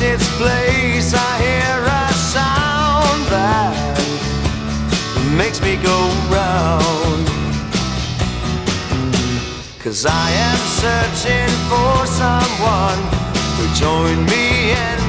its place, I hear a sound that makes me go round. 'Cause I am searching for someone to join me and